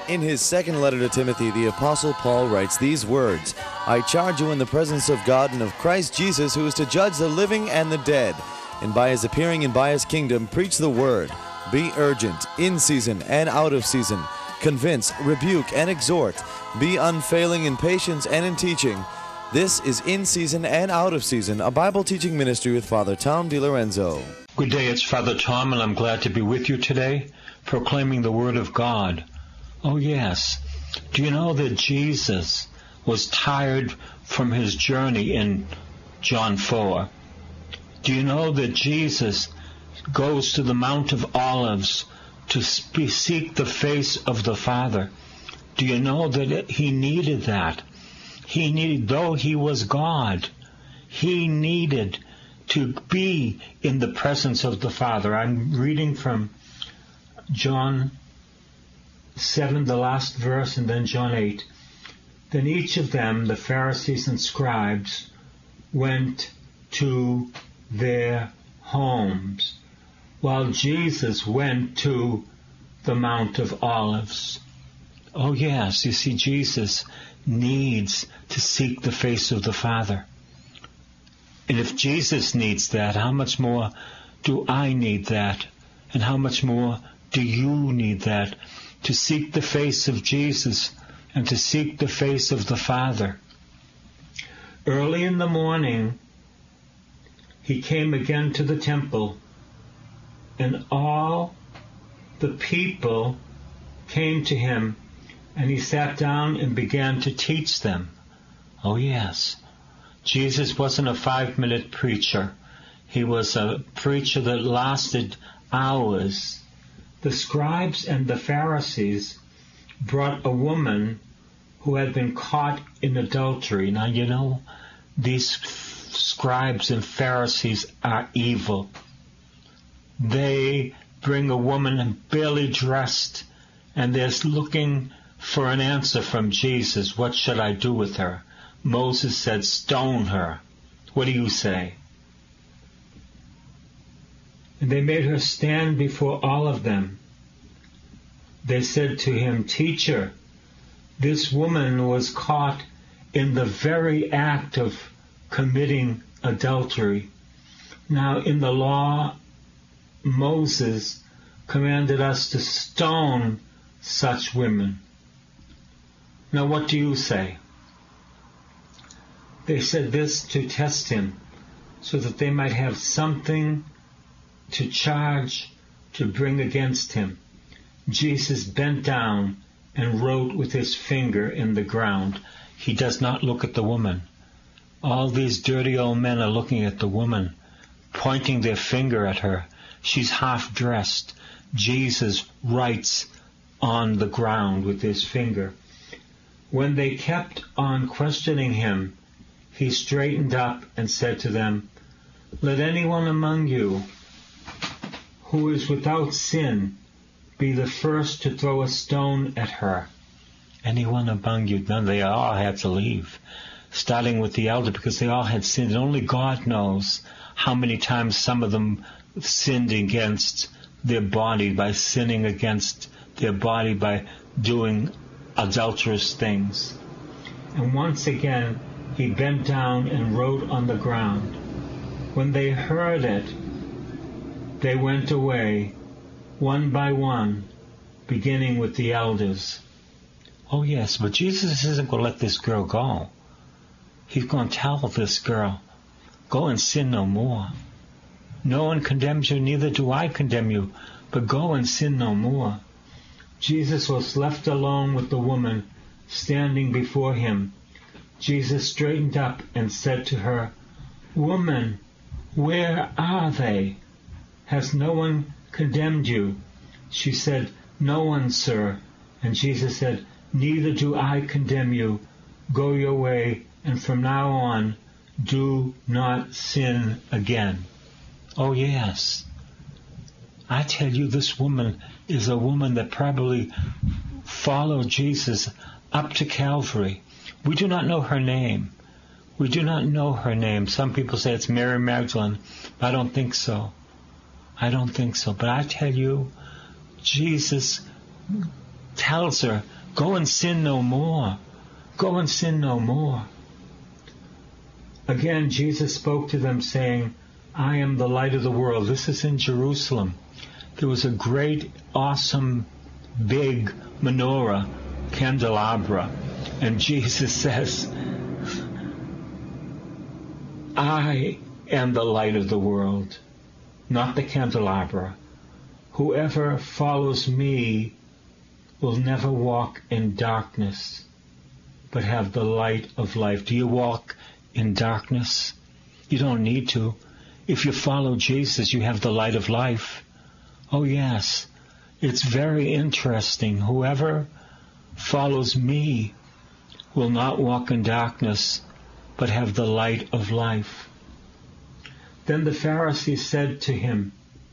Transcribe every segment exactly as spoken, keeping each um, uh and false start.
In his second letter to Timothy, the Apostle Paul writes these words, I charge you in the presence of God and of Christ Jesus, who is to judge the living and the dead, and by his appearing and by his kingdom, preach the word. Be urgent, in season and out of season. Convince, rebuke, and exhort. Be unfailing in patience and in teaching. This is In Season and Out of Season, a Bible teaching ministry with Father Tom DiLorenzo. Good day, it's Father Tom, and I'm glad to be with you today, proclaiming the Word of God. Oh yes, do you know that Jesus was tired from his journey in John four? Do you know that Jesus goes to the Mount of Olives to seek the face of the Father? Do you know that he needed that? He needed, though he was God, he needed to be in the presence of the Father. I'm reading from John seven, the last verse, and then John eight. Then each of them, the Pharisees and scribes, went to their homes, while Jesus went to the Mount of Olives. Oh yes, you see, Jesus needs to seek the face of the Father. And if Jesus needs that, how much more do I need that? And how much more do you need that? To seek the face of Jesus and to seek the face of the Father. Early in the morning, he came again to the temple, and all the people came to him, and he sat down and began to teach them. Oh yes, Jesus wasn't a five-minute preacher. He was a preacher that lasted hours. The scribes and the Pharisees brought a woman who had been caught in adultery. Now, you know, these scribes and Pharisees are evil. They bring a woman barely dressed, and they're looking for an answer from Jesus. What should I do with her? Moses said, stone her. What do you say? And they made her stand before all of them. They said to him, Teacher, this woman was caught in the very act of committing adultery. Now, in the law, Moses commanded us to stone such women. Now, what do you say? They said this to test him, so that they might have something to charge, to bring against him. Jesus bent down and wrote with his finger in the ground. He does not look at the woman. All these dirty old men are looking at the woman, pointing their finger at her. She's half dressed. Jesus writes on the ground with his finger. When they kept on questioning him, he straightened up and said to them, Let anyone among you who is without sin be the first to throw a stone at her. Anyone among you? Then they all had to leave, starting with the elder, because they all had sinned. And only God knows how many times some of them sinned against their body by sinning against their body by doing adulterous things. And once again, he bent down and wrote on the ground. When they heard it, they went away, one by one, beginning with the elders. Oh yes, but Jesus isn't going to let this girl go. He's going to tell this girl, go and sin no more. No one condemns you, neither do I condemn you, but go and sin no more. Jesus was left alone with the woman standing before him. Jesus straightened up and said to her, Woman, where are they? Has no one condemned you? She said, No one, sir. And Jesus said, Neither do I condemn you. Go your way, and from now on, do not sin again. Oh yes. I tell you, this woman is a woman that probably followed Jesus up to Calvary. We do not know her name. We do not know her name. Some people say it's Mary Magdalene. I don't think so. I don't think so. But I tell you, Jesus tells her, Go and sin no more. Go and sin no more. Again, Jesus spoke to them, saying, I am the light of the world. This is in Jerusalem. There was a great, awesome, big menorah, candelabra. And Jesus says, I am the light of the world, not the candelabra. Whoever follows me will never walk in darkness, but have the light of life. Do you walk in darkness? You don't need to. If you follow Jesus, you have the light of life. Oh yes, it's very interesting. Whoever follows me will not walk in darkness, but have the light of life. Then the Pharisees said to him,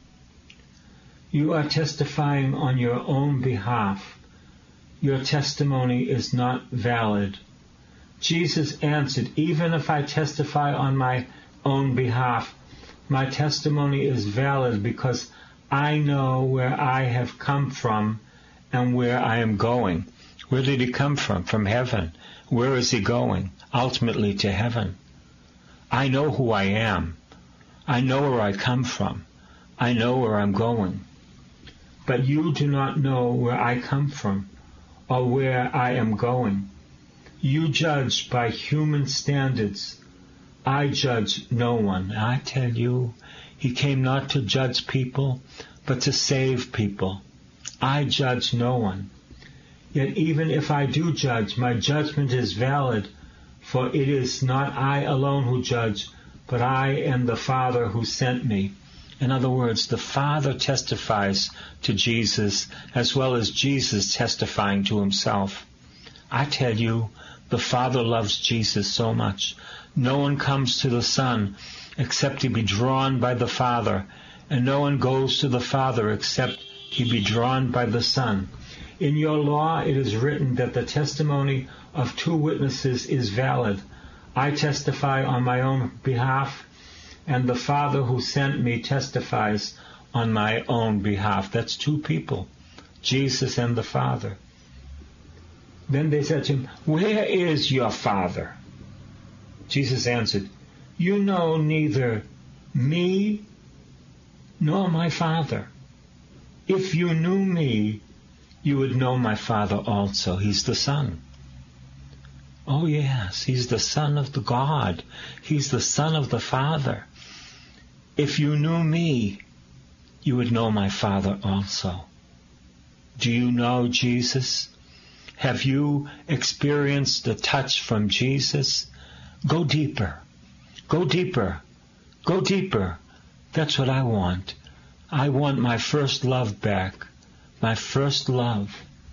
You are testifying on your own behalf. Your testimony is not valid. Jesus answered, Even if I testify on my own behalf, my testimony is valid because I know where I have come from and where I am going. Where did he come from? From heaven. Where is he going? Ultimately to heaven. I know who I am. I know where I come from. I know where I'm going. But you do not know where I come from or where I am going. You judge by human standards. I judge no one. I tell you, he came not to judge people, but to save people. I judge no one. Yet even if I do judge, my judgment is valid, for it is not I alone who judge, but I and the Father who sent me. In other words, the Father testifies to Jesus as well as Jesus testifying to himself. I tell you, the Father loves Jesus so much. No one comes to the Son except he be drawn by the Father, and no one goes to the Father except he be drawn by the Son. In your law it is written that the testimony of two witnesses is valid. I testify on my own behalf, and the Father who sent me testifies on my own behalf. That's two people, Jesus and the Father. Then they said to him, Where is your Father? Jesus answered, You know neither me nor my Father. If you knew me, you would know my Father also. He's the Son. Oh yes, he's the Son of the God. He's the Son of the Father. If you knew me, you would know my Father also. Do you know Jesus? Have you experienced the touch from Jesus? Go deeper. Go deeper. Go deeper. That's what I want. I want my first love back. My first love.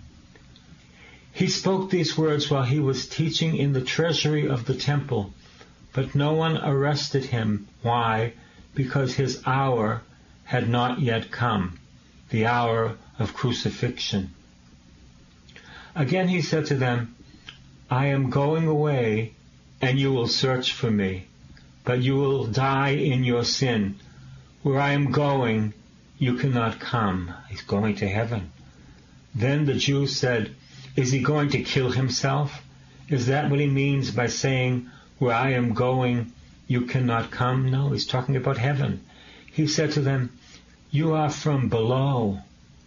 He spoke these words while he was teaching in the treasury of the temple, but no one arrested him. Why? Because his hour had not yet come, the hour of crucifixion. Again he said to them, I am going away, and you will search for me, but you will die in your sin. Where I am going, you cannot come. He's going to heaven. Then the Jews said, Is he going to kill himself? Is that what he means by saying, Where I am going, you cannot come? No, he's talking about heaven. He said to them, You are from below.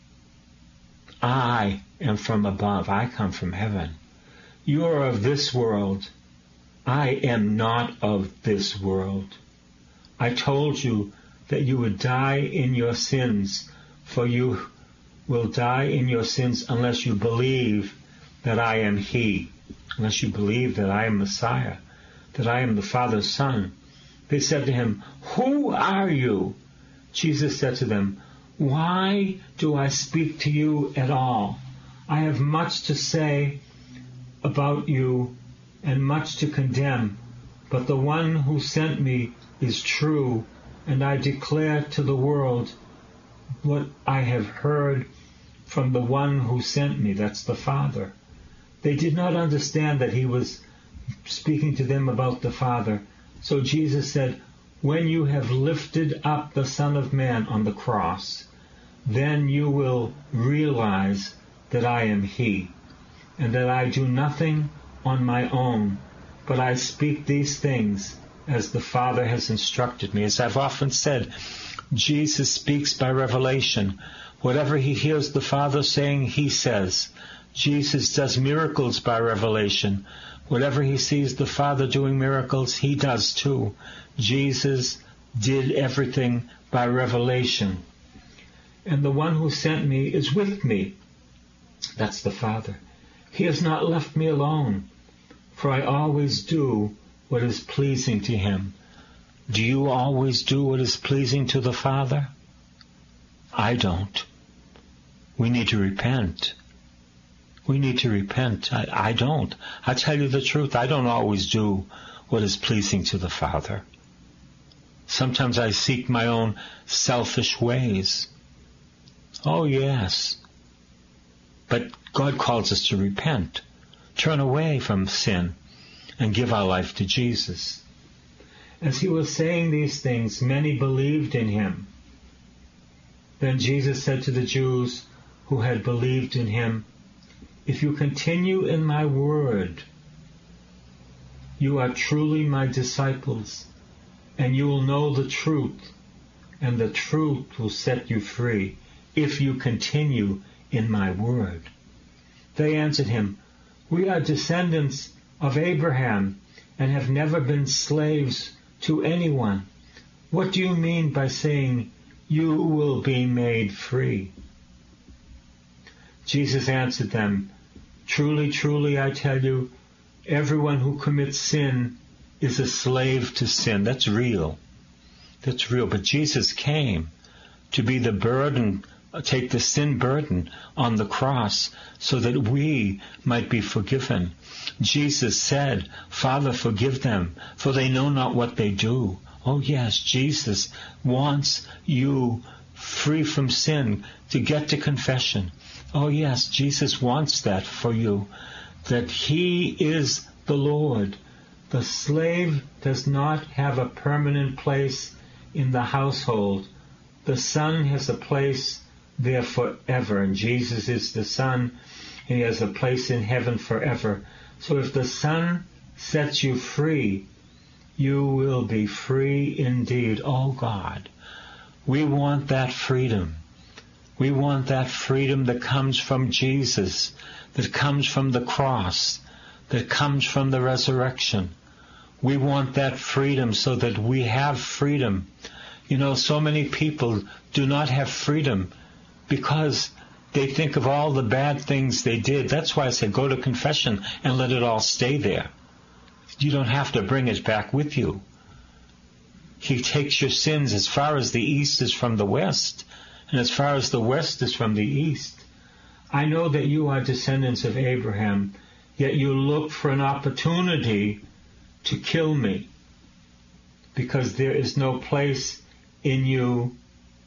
I am from above. I come from heaven. You are of this world. I am not of this world. I told you that you would die in your sins, for you will die in your sins unless you believe that I am He, unless you believe that I am Messiah, that I am the Father's Son. They said to him, Who are you? Jesus said to them, Why do I speak to you at all? I have much to say about you and much to condemn, but the one who sent me is true, and I declare to the world what I have heard from the one who sent me. That's the Father. They did not understand that he was speaking to them about the Father. So Jesus said, When you have lifted up the Son of Man on the cross, then you will realize that I am He. and that I do nothing on my own, but I speak these things as the Father has instructed me. As I've often said, Jesus speaks by revelation. Whatever he hears the Father saying, he says. Jesus does miracles by revelation. Whatever he sees the Father doing miracles, he does too. Jesus did everything by revelation. And the one who sent me is with me. That's the Father. He has not left me alone, for I always do what is pleasing to him. Do you always do what is pleasing to the Father? I don't. We need to repent. We need to repent. I, I don't. I tell you the truth, I don't always do what is pleasing to the Father. Sometimes I seek my own selfish ways. Oh, yes. But God calls us to repent, turn away from sin, and give our life to Jesus. As he was saying these things, many believed in him. Then Jesus said to the Jews who had believed in him, "If you continue in my word, you are truly my disciples, and you will know the truth, and the truth will set you free, if you continue in my word." They answered him, "We are descendants of Abraham, and have never been slaves to anyone. What do you mean by saying, 'You will be made free'?" Jesus answered them, "Truly, truly, I tell you, everyone who commits sin is a slave to sin." That's real. That's real. But Jesus came to be the burden, take the sin burden on the cross so that we might be forgiven. Jesus said, "Father, forgive them, for they know not what they do." Oh yes, Jesus wants you free from sin, to get to confession. Oh yes, Jesus wants that for you, that he is the Lord. The slave does not have a permanent place in the household. The Son has a place there forever, and Jesus is the Son, and he has a place in heaven forever. So if the Son sets you free, you will be free indeed. Oh God, we want that freedom. We want that freedom that comes from Jesus, that comes from the cross, that comes from the resurrection. We want that freedom so that we have freedom. You know, so many people do not have freedom because they think of all the bad things they did. That's why I said go to confession and let it all stay there. You don't have to bring it back with you. He takes your sins as far as the east is from the west, and as far as the west is from the east. I know that you are descendants of Abraham, yet you look for an opportunity to kill me, because there is no place in you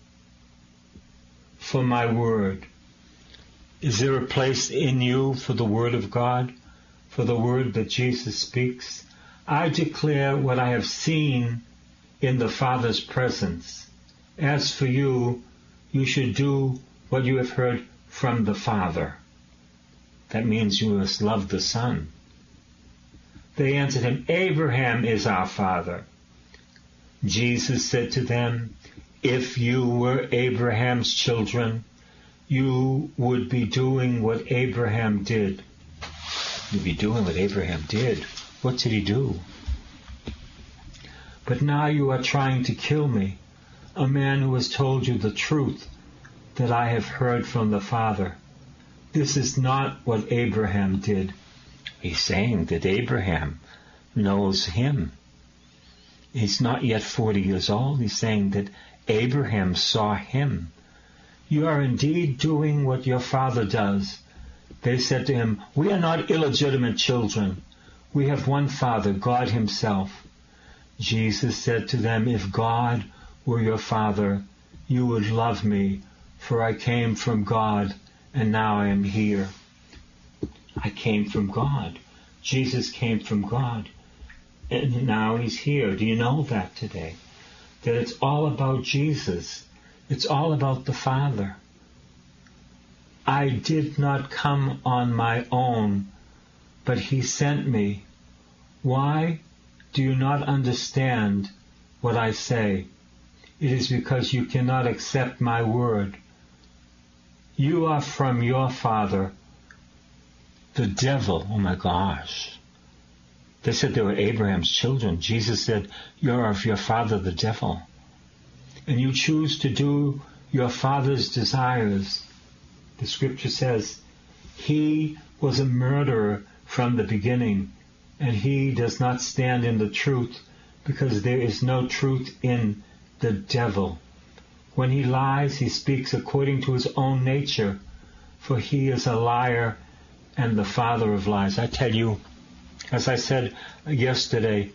for my word. Is there a place in you for the word of God, for the word that Jesus speaks? I declare what I have seen in the Father's presence. As for you, you should do what you have heard from the Father. That means you must love the Son. They answered him, "Abraham is our father." Jesus said to them, "If you were Abraham's children, you would be doing what Abraham did." You'd be doing what Abraham did. What did he do? "But now you are trying to kill me, a man who has told you the truth that I have heard from the Father. This is not what Abraham did." He's saying that Abraham knows him. He's not yet forty years old. He's saying that Abraham saw him. "You are indeed doing what your father does." They said to him, "We are not illegitimate children. We have one Father, God himself." Jesus said to them, "If God were your Father, you would love me, for I came from God, and now I am here." I came from God. Jesus came from God, and now he's here. Do you know that today? That it's all about Jesus. It's all about the Father. I did not come on my own, but he sent me. Why do you not understand what I say? It is because you cannot accept my word. You are from your father, the devil. Oh my gosh. They said they were Abraham's children. Jesus said, you're of your father, the devil. And you choose to do your father's desires. The scripture says, he was a murderer from the beginning, and he does not stand in the truth, because there is no truth in the devil. When he lies, he speaks according to his own nature, for he is a liar and the father of lies. I tell you, as I said yesterday,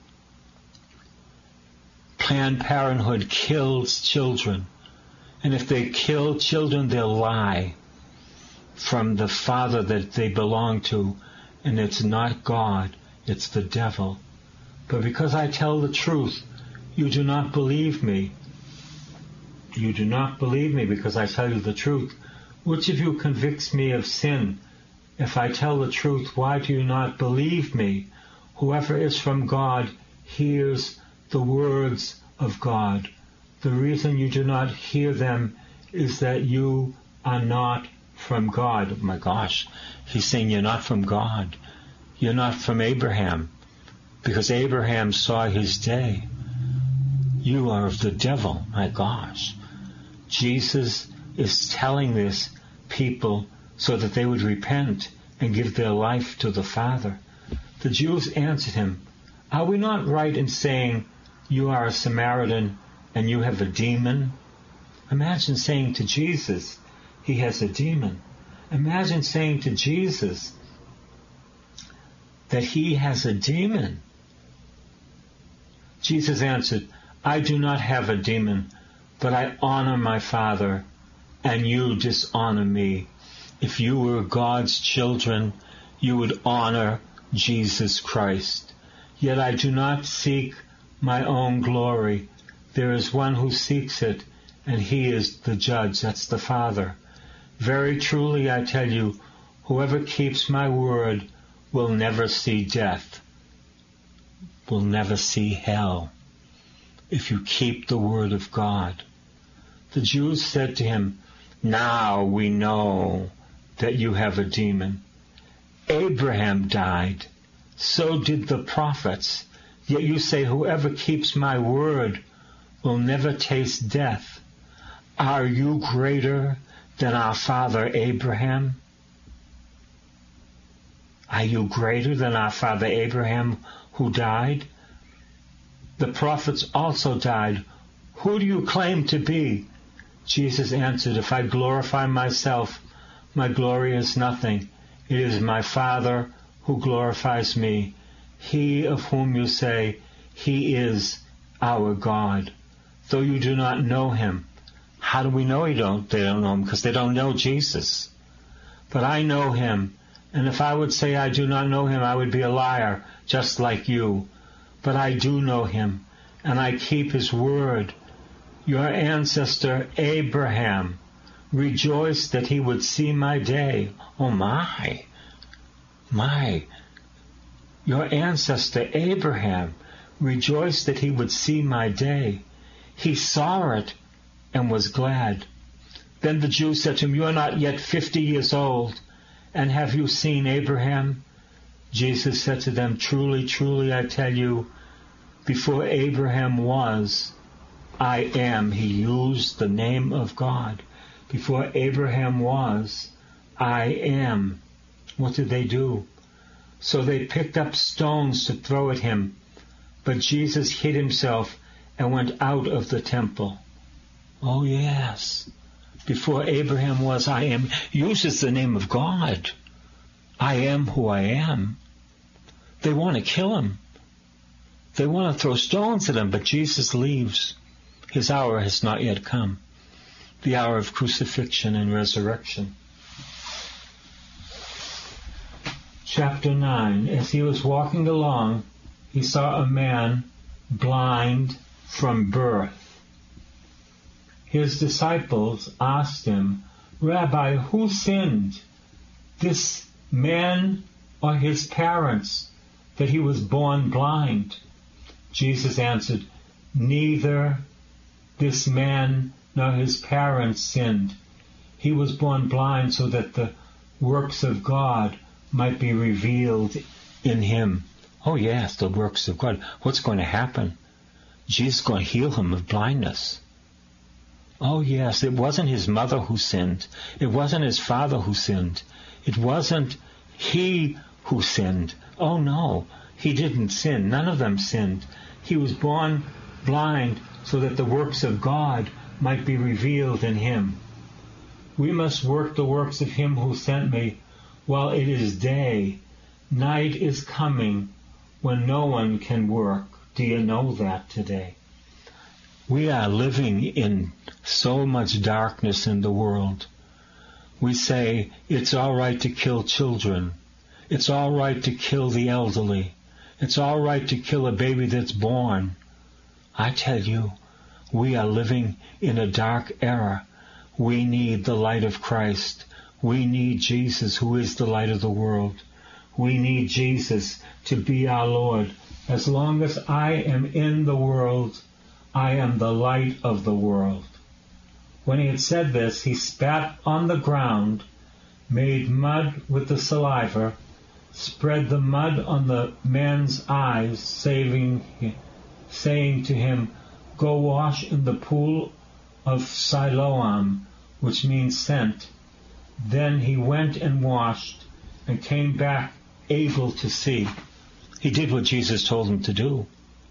Planned Parenthood kills children. And if they kill children, they'll lie from the father that they belong to. And it's not God, it's the devil. But because I tell the truth, you do not believe me. You do not believe me because I tell you the truth. Which of you convicts me of sin? If I tell the truth, why do you not believe me? Whoever is from God hears the words of God. The reason you do not hear them is that you are not from God. Oh my gosh, he's saying you're not from God. You're not from Abraham, because Abraham saw his day. You are of the devil. My gosh. Jesus is telling this people so that they would repent and give their life to the Father. The Jews answered him, are we not right in saying you are a Samaritan and you have a demon? Imagine saying to Jesus, he has a demon. Imagine saying to Jesus that he has a demon. Jesus answered, I do not have a demon, but I honor my Father, and you dishonor me. If you were God's children, you would honor Jesus Christ. Yet I do not seek my own glory. There is one who seeks it, and he is the judge. That's the Father. Very truly I tell you, whoever keeps my word will never see death, will never see hell, if you keep the word of God. The Jews said to him, now we know that you have a demon. Abraham died, so did the prophets, yet you say whoever keeps my word will never taste death. Are you greater than our father Abraham? Are you greater than our father Abraham who died? The prophets also died. Who do you claim to be? Jesus answered, if I glorify myself, my glory is nothing. It is my Father who glorifies me, he of whom you say, he is our God. Though you do not know him. How do we know you don't? They don't know him because they don't know Jesus. But I know him, and if I would say I do not know him, I would be a liar, just like you. But I do know him, and I keep his word. Your ancestor Abraham rejoiced that he would see my day. Oh my, my. Your ancestor Abraham rejoiced that he would see my day. He saw it and was glad. Then the Jews said to him, you are not yet fifty years old, and have you seen Abraham? Jesus said to them, truly, truly, I tell you, before Abraham was, I am. He used the name of God. Before Abraham was, I am. What did they do? So they picked up stones to throw at him. But Jesus hid himself and went out of the temple. Oh yes. Before Abraham was, I am. Uses the name of God. I am who I am. They want to kill him. They want to throw stones at him, but Jesus leaves. His hour has not yet come. The hour of crucifixion and resurrection. Chapter nine. As he was walking along, he saw a man blind from birth. His disciples asked him, Rabbi, who sinned, this man or his parents, that he was born blind? Jesus answered, neither this man nor his parents sinned. He was born blind so that the works of God might be revealed in him. Oh yes, the works of God. What's going to happen? Jesus is going to heal him of blindness. Oh yes, it wasn't his mother who sinned. It wasn't his father who sinned. It wasn't he who sinned. Oh no, he didn't sin. None of them sinned. He was born blind so that the works of God might be revealed in him. We must work the works of him who sent me while it is day. Night is coming when no one can work. Do you know that today? We are living in so much darkness in the world. We say it's all right to kill children. It's all right to kill the elderly. It's all right to kill a baby that's born. I tell you, we are living in a dark era. We need the light of Christ. We need Jesus, who is the light of the world. We need Jesus to be our Lord. As long as I am in the world, I am the light of the world. When he had said this, he spat on the ground, made mud with the saliva, spread the mud on the man's eyes, saving, saying to him, go wash in the pool of Siloam, which means sent. Then he went and washed and came back able to see. He did what Jesus told him to do.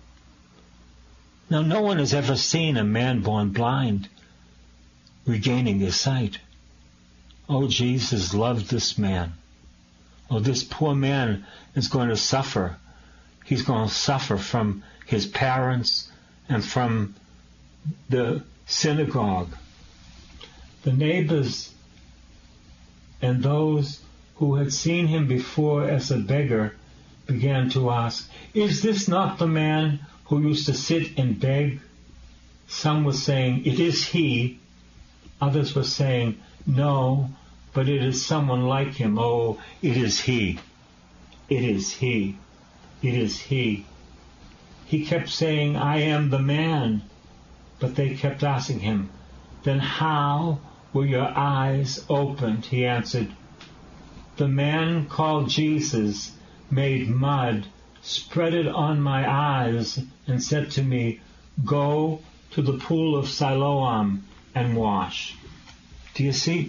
Now, no one has ever seen a man born blind regaining his sight. Oh, Jesus loved this man. Oh, this poor man is going to suffer. He's going to suffer from his parents and from the synagogue. The neighbors and those who had seen him before as a beggar began to ask, is this not the man who used to sit and beg? Some were saying, it is he. Others were saying, no, but it is someone like him. Oh, it is he. It is he. It is he. He kept saying, I am the man. But they kept asking him, then how were your eyes opened? He answered, the man called Jesus made mud, spread it on my eyes, and said to me, go to the pool of Siloam and wash. Do you see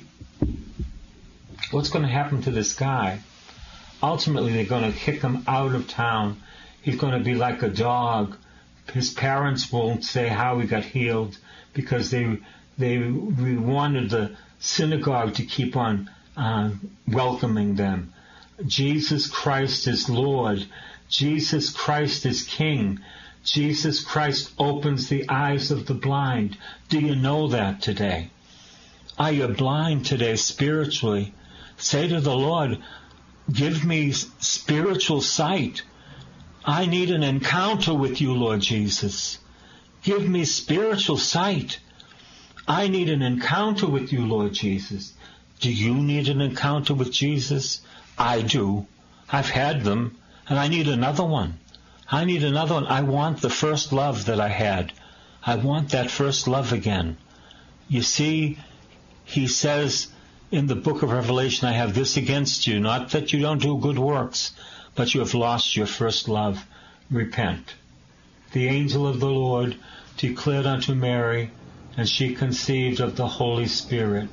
what's going to happen to this guy? Ultimately, they're going to kick him out of town. He's going to be like a dog. His parents won't say how he got healed because they they wanted the synagogue to keep on uh, welcoming them. Jesus Christ is Lord. Jesus Christ is King. Jesus Christ opens the eyes of the blind. Do you know that today? Are you blind today spiritually? Say to the Lord, give me spiritual sight. I need an encounter with you, Lord Jesus. Give me spiritual sight. I need an encounter with you, Lord Jesus. Do you need an encounter with Jesus? I do. I've had them, and I need another one. I need another one. I want the first love that I had. I want that first love again. You see, he says in the book of Revelation, I have this against you, not that you don't do good works, but you have lost your first love. Repent. The angel of the Lord declared unto Mary, and she conceived of the Holy Spirit.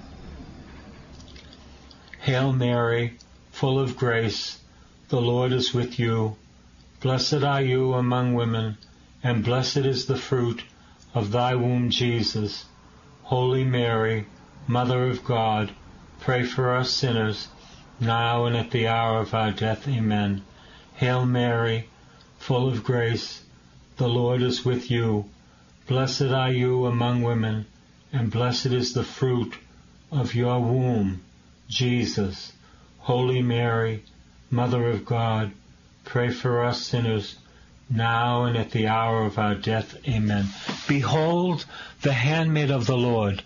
Hail Mary, full of grace, the Lord is with you. Blessed are you among women, and blessed is the fruit of thy womb, Jesus. Holy Mary, Mother of God, pray for us sinners, now and at the hour of our death. Amen. Hail Mary, full of grace, the Lord is with you. Blessed are you among women, and blessed is the fruit of your womb, Jesus. Holy Mary, Mother of God, pray for us sinners, now and at the hour of our death. Amen. Behold the handmaid of the Lord.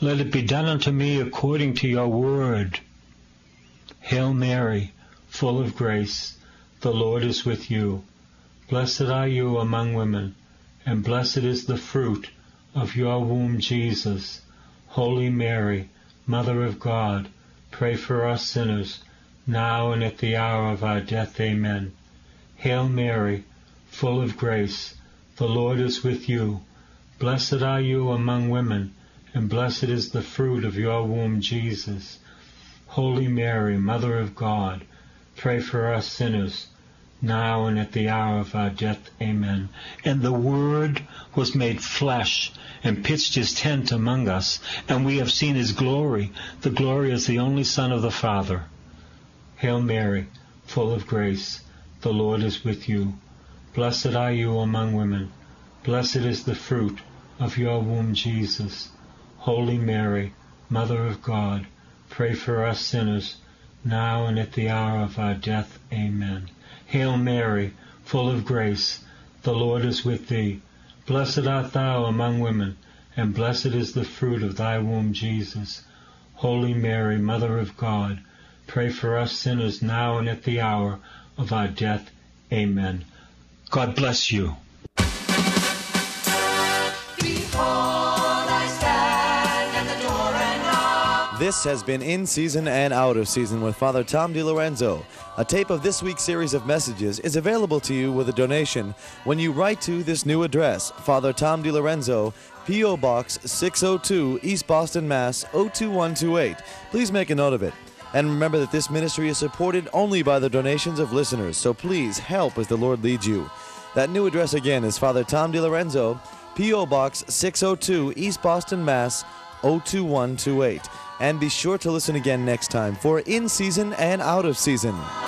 Let it be done unto me according to your word. Hail Mary, full of grace, the Lord is with you. Blessed are you among women, and blessed is the fruit of your womb, Jesus. Holy Mary, Mother of God, pray for us sinners, now and at the hour of our death. Amen. Hail Mary, full of grace, the Lord is with you. Blessed are you among women, and blessed is the fruit of your womb, Jesus. Holy Mary, Mother of God, pray for us sinners, now and at the hour of our death. Amen. And the Word was made flesh and pitched his tent among us, and we have seen his glory, the glory as the only Son of the Father. Hail Mary, full of grace, the Lord is with you. Blessed are you among women. Blessed is the fruit of your womb, Jesus. Holy Mary, Mother of God, pray for us sinners, now and at the hour of our death. Amen. Hail Mary, full of grace, the Lord is with thee. Blessed art thou among women, and blessed is the fruit of thy womb, Jesus. Holy Mary, Mother of God, pray for us sinners now and at the hour of our death. Amen. God bless you. This has been In Season and Out of Season with Father Tom DiLorenzo. A tape of this week's series of messages is available to you with a donation when you write to this new address, Father Tom DiLorenzo, P O. Box six oh two, East Boston, Mass. oh two one two eight. Please make a note of it. And remember that this ministry is supported only by the donations of listeners, so please help as the Lord leads you. That new address again is Father Tom DiLorenzo, P O. Box six oh two, East Boston, Mass. oh two one two eight. And be sure to listen again next time for In Season and Out of Season.